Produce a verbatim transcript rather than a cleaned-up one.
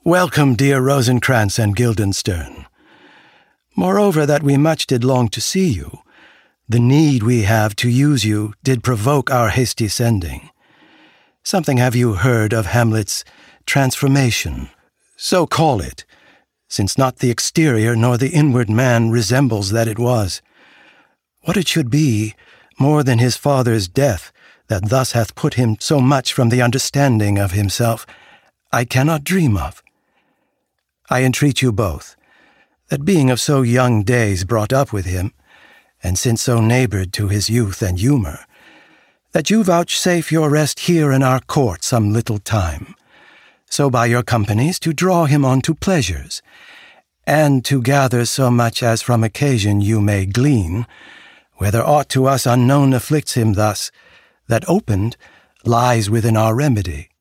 Welcome, dear Rosencrantz and Guildenstern. Moreover, that we much did long to see you, the need we have to use you did provoke our hasty sending. Something have you heard of Hamlet's transformation? So call it, since not the exterior nor the inward man resembles that it was. What it should be, more than his father's death, that thus hath put him so much from the understanding of himself, I cannot dream of. I entreat you both, that being of so young days brought up with him, and since so neighboured to his youth and humour, that you vouchsafe your rest here in our court some little time, so by your companies to draw him on to pleasures, and to gather so much as from occasion you may glean, whether aught to us unknown afflicts him thus, that opened lies within our remedy.